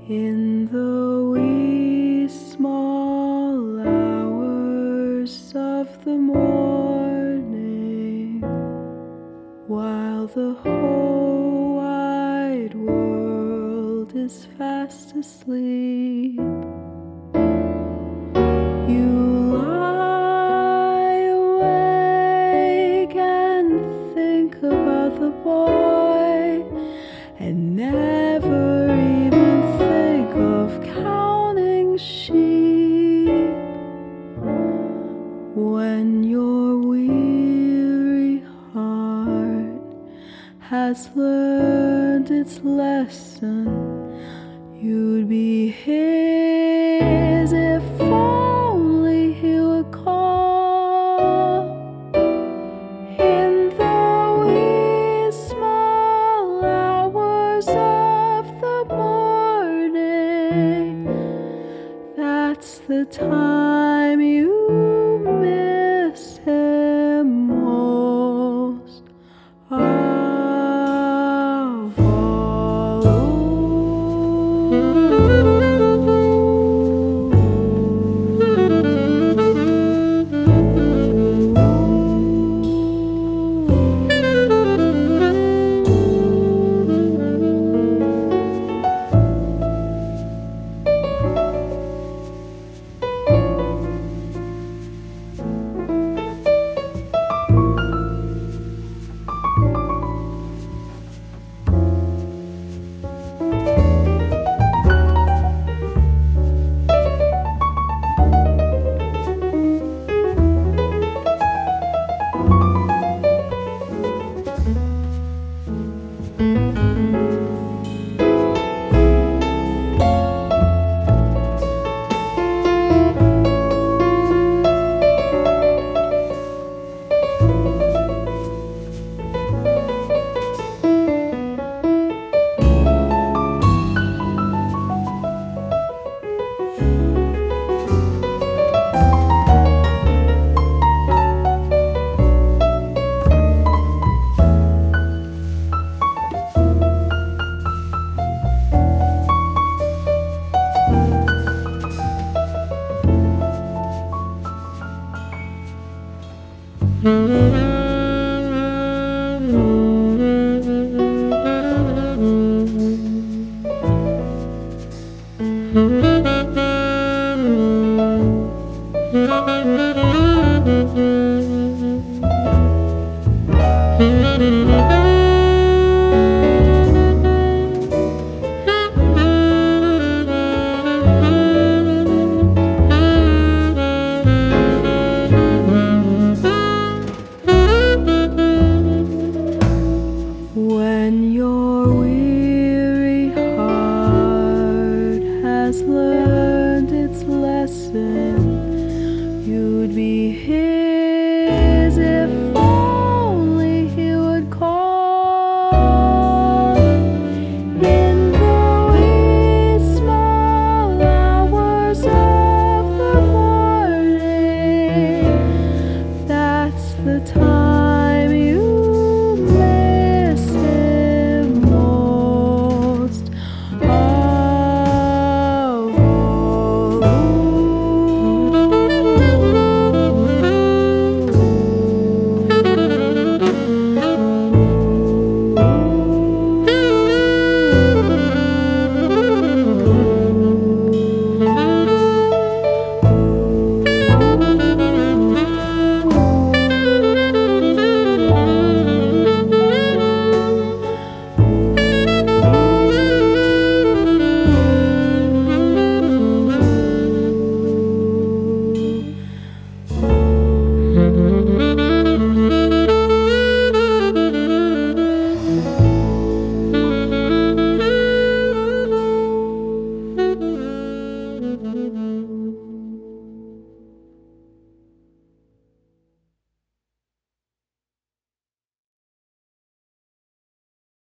In the wee small hours of the morning, while the whole wide world is fast asleep, you lie awake and think about the boy, and never even think of counting sheep. When your weary heart has learned its lesson, you'd be his if only he would call. In the wee small hours of the morning, that's the time you miss him most of when your